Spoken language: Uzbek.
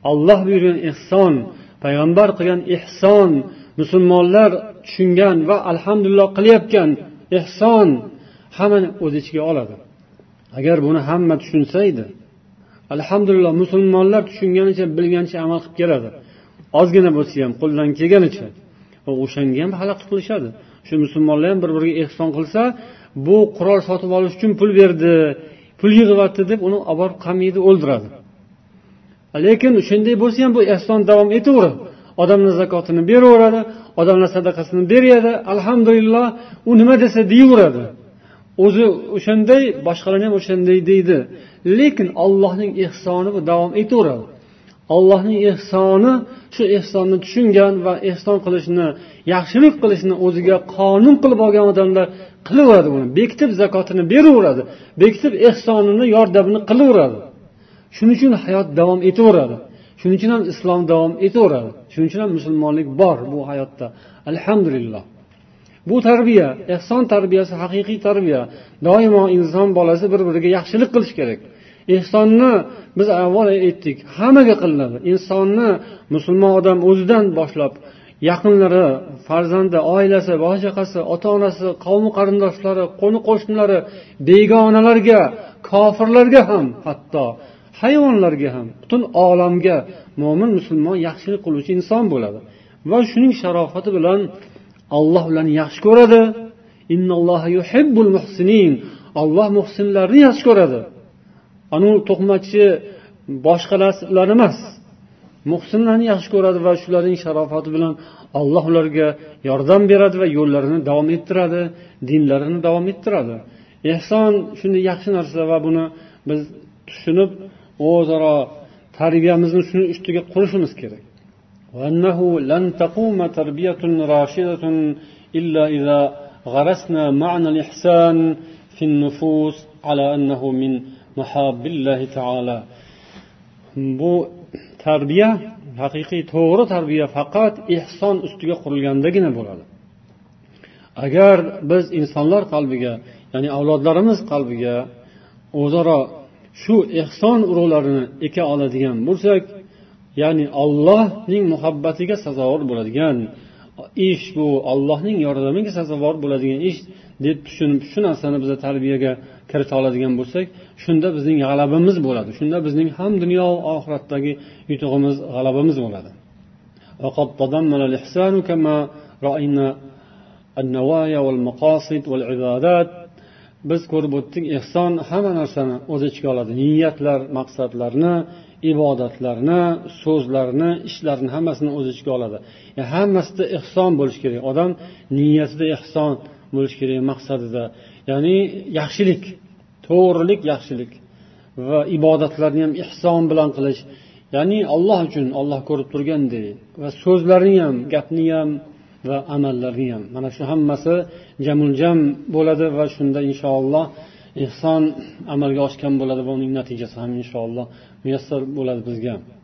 Alloh buyurgan ihson, payg'ambar qilgan ihson, musulmonlar tushungan va alhamdulillah qilayotgan ihson hammani o'z ichiga oladi. Agar buni hamma tushunsa edi, alhamdulillah musulmonlar tushunganicha, bilganicha amal qilib keladi. Ozgina bo'lsa ham qo'ldan kelganicha. O'shanga ham xalaqit qilishadi. Shu musulmonlar ham bir-biriga ihson qilsa, bu qurol sotib olish uchun pul berdi, pul yig'yapti deb uni olib qamaydi, o'ldiradi. Lekin shunday bo'lsa ham bu ihson davom etaveradi. Odamlar zakotini beraveradi, odamlar sadaqasini beradi, alhamdulillah, u nima desa deyaveradi. O'zi o'shanday, boshqalarning ham o'shanday deydi. Lekin Allohning ihsoni bu davom etaveradi. Allohning ihsoni shu ihsonni tushungan va ihson qilishni, yaxshilik qilishni o'ziga qonun qilib olgan odamlar qilaveradi buni. Bekitib zakotini beraveradi, bekitib ihsonini, yordamini qilaveradi. Shuning uchun hayot davom etaveradi. Shuning uchun ham islom davom etaveradi. Shuning uchun ham musulmonlik bor bu hayotda. Alhamdulillah. Bu tarbiya, ihson tarbiyasi haqiqiy tarbiya. Doimo inson bolasi bir-biriga yaxshilik qilish kerak. Ihsonni biz avval aytdik, hammaga qilinadi. Insonni musulmon odam o'zidan boshlab, yaqinlari, farzandi, oilasi, bola-chaqasi, ota-onasi, qavmi qarindoshlari, qo'ni-qo'shnilari, begonalarga, kofirlarga ham, hatto hayvonlarga ham, butun olamga mo'min musulmon yaxshilik qiluvchi inson bo'ladi. Va shuning sharofati bilan Alloh ularni yaxshi ko'radi. Innalloha yuhibbul muhsinin. Alloh muhsinlarni yaxshi ko'radi. Anu to'qmachi boshqalar emas. Muhsinlarni yaxshi ko'radi va shularning sharofati bilan Alloh ularga yordam beradi va yo'llarini davom ettiradi, dinlarini davom ettiradi. Ihson shunday yaxshi narsa va buni biz tushunib, o'zaro tarbiyamizni shuning ustiga qurishimiz kerak. وأنه لن تقوم تربية راشدة إلا إذا غرسنا معنى الإحسان في النفوس على أنه من محاب الله تعالى. Bu tarbiya, haqiqiy to'g'ri tarbiya faqat ihson ustiga qurilgandagina bo'ladi. Agar biz insonlar qalbiga, ya'ni avlodlarimiz qalbiga o'zaro shu ihson urug'larini eka oladigan bo'lsak, ya'ni Allohning muhabbatiga sazovor bo'ladigan ish, bu Allohning yordamiga sazovor bo'ladigan ish deb tushunib, shu narsani biz tarbiyaga kirita oladigan bo'lsak, shunda bizning g'alabamiz bo'ladi. Shunda bizning ham dunyo va oxiratdagi yutug'imiz, g'alabamiz bo'ladi. وقد تضمن الإحسان كما رأينا النوايا والمقاصد والعبادات. Biz ko'rib o'tdik, ihson hamma narsani o'z ichiga oladi. Niyatlar, maqsadlarni, ibodatlarni, so'zlarni, ishlarni hammasini o'z ichiga oladi. Yani hammasida ihson bo'lish kerak. Odam niyatida ihson bo'lish kerak, maqsadida. Ya'ni yaxshilik, to'g'rilik, yaxshilik va ibodatlarni ham ihson bilan qilish. Ya'ni Alloh uchun, Alloh ko'rib turgandek va so'zlarni ham, gapni ham va amallarni ham. Mana shu hammasi jamul-jam bo'ladi va shunda inshaalloh ihson amalga oshgan bo'ladi va uning natijasi ham inshaalloh muyassar bo'ladi bizga.